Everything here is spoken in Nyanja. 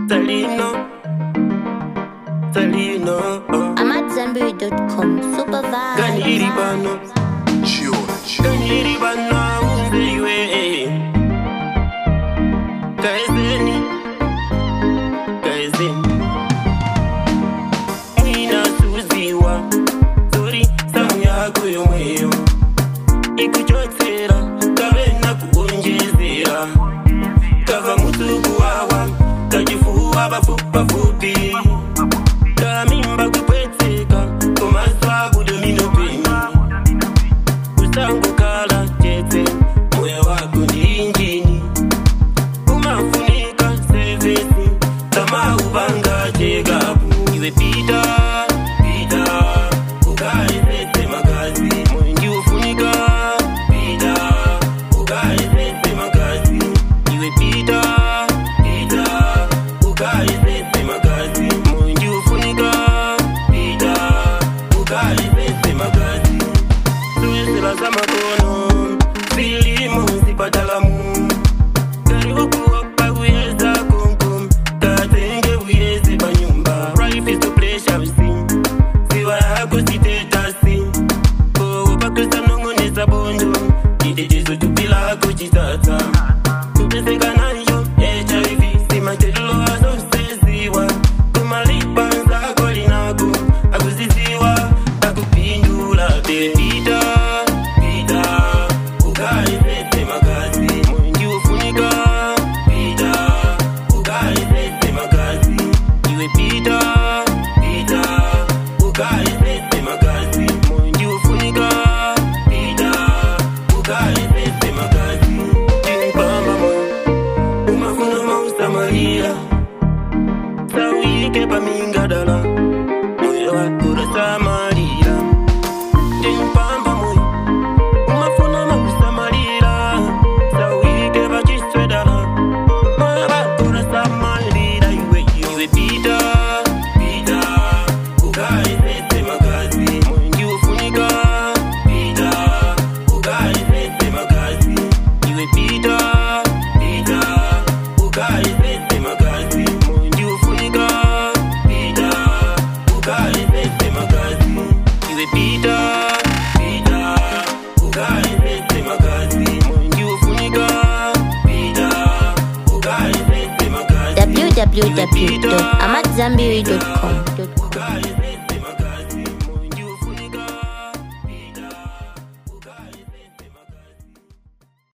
I'm at Zenberry.com. Supervise. Ganiribano. Ganiribano. Kaizeni. Mwina suziwa. Zori samu yako yomweyo. Ikuchotsera. Kavena kuonjezera. Kava mutuku wawa. Kajifuwa bafupa fupi. Kamimba kupweteka. Komaswa kudomino peni. Usangu kala chete. Moyo wako ni injini. Umafunika sevesi. Tama ubanga chegabu. Iwe pita. Ukaizese magazi. Mwengi ufunika. Pita. Ukaizese magazi. Iwe pita. Ukaizese magazi. Mwengi ufunika. Pita. Ukaizese magazi. Suesela za makono. Silimu zipatalamu. Karibu kuwapa uyeza kumkum. Tatenge uyeze banyumba. Life is to play shabisi. Siwa yako sitetasi. Upakisa nongoneza bonjo. Itejezo tupila kuchitata. Kupeseka nanjo HIV. Simatelo azo seziwa. Kumalipa nzako linako. Akuziziwa. Akupindula bebida. Ukaizese magazi. Mwengi ufunika. Ukaizese magazi. Iwe pita. Ukaizese magazi. Mwengi ufunika. Ukaizese magazi. Timpamba mo. Umafuna mausamalira. Sawike pamingadala. Moyo wako rasamalira. Timpamba mo. Umafuna mausamalira. Sawike bachiswedala. Moyo wako rasamalira. Iwe pita. Ukaizese magazi. Mwengi ufunika. Ukaizese magazi. Iwe pita. Ukaizese magazi. Mwengi ufunika. Ukaizese magazi. Iwe pita. Ukaizese magazi. Mwengi ufunika. Ukaizese magazi. www.amatzambiri.com.